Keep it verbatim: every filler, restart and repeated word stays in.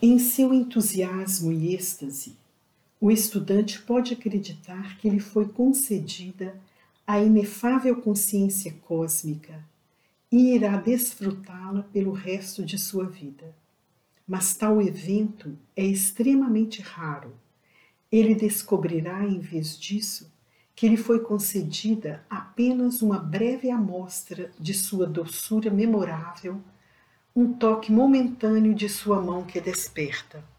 Em seu entusiasmo e êxtase, o estudante pode acreditar que lhe foi concedida a inefável consciência cósmica e irá desfrutá-la pelo resto de sua vida. Mas tal evento é extremamente raro. Ele descobrirá, em vez disso, que lhe foi concedida apenas uma breve amostra de sua doçura memorável, um toque momentâneo de sua mão que desperta.